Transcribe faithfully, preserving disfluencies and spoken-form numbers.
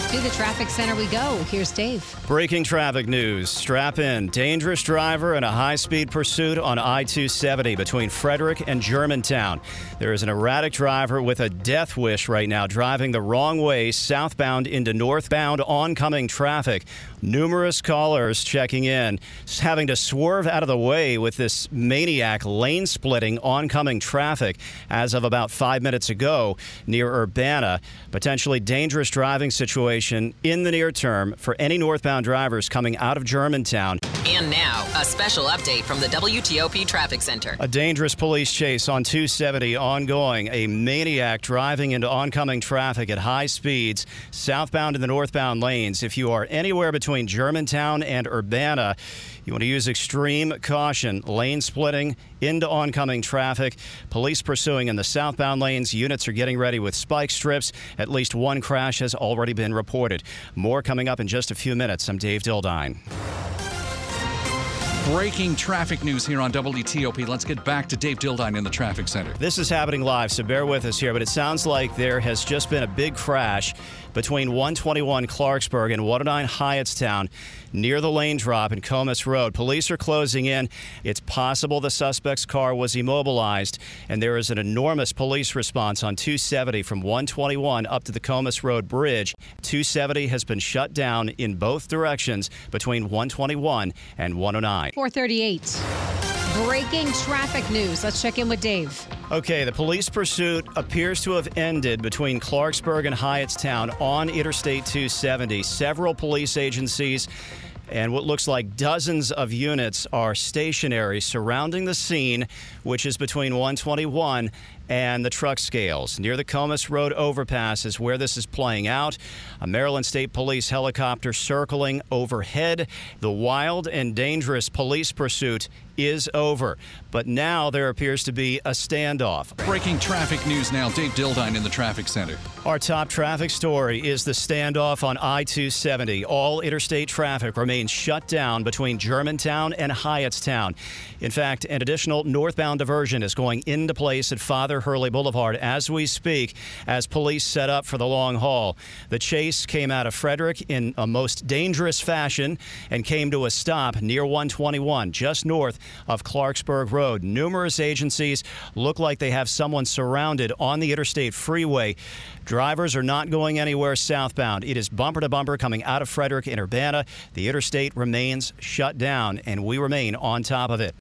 To the traffic center we go. Here's Dave. Breaking traffic news. Strap in. Dangerous driver in a high-speed pursuit on I two seventy between Frederick and Germantown. There is an erratic driver with a death wish right now driving the wrong way southbound into northbound oncoming traffic. Numerous callers checking in, having to swerve out of the way with this maniac lane-splitting oncoming traffic as of about five minutes ago near Urbana. Potentially dangerous driving situation in the near term for any northbound drivers coming out of Germantown. And now, a special update from the W T O P Traffic Center. A dangerous police chase on two seventy ongoing. A maniac driving into oncoming traffic at high speeds southbound in the northbound lanes. If you are anywhere between Germantown and Urbana, you want to use extreme caution. Lane splitting into oncoming traffic. Police pursuing in the southbound lanes. Units are getting ready with spike strips. At least one crash has already been reported. More coming up in just a few minutes. I'm Dave Dildine. Breaking traffic news here on W T O P. Let's get back to Dave Dildine in the traffic center. This is happening live, so bear with us here, but it sounds like there has just been a big crash between one twenty-one Clarksburg and one oh nine Hyattstown near the lane drop in Comus Road. Police are closing in. It's possible the suspect's car was immobilized, and there is an enormous police response on two seventy from one twenty-one up to the Comus Road Bridge. two seventy has been shut down in both directions between one twenty-one and one oh nine. four thirty-eight. Breaking traffic news. Let's check in with Dave. Okay, the police pursuit appears to have ended between Clarksburg and Hyattstown on Interstate two seventy. Several police agencies and what looks like dozens of units are stationary surrounding the scene, which is between one twenty-one and the truck scales. Near the Comus Road overpass is where this is playing out. A Maryland State Police helicopter circling overhead. The wild and dangerous police pursuit is over. But now there appears to be a standoff. Breaking traffic news now. Dave Dildine in the traffic center. Our top traffic story is the standoff on I two seventy. All interstate traffic remains shut down between Germantown and Hyattstown. In fact, an additional northbound diversion is going into place at Father Hurley Boulevard as we speak, as police set up for the long haul. The chase came out of Frederick in a most dangerous fashion and came to a stop near one twenty-one, just north of Clarksburg Road. Numerous agencies look like they have someone surrounded on the interstate freeway. Drivers are not going anywhere southbound. It is bumper to bumper coming out of Frederick and Urbana. The interstate remains shut down, and we remain on top of it.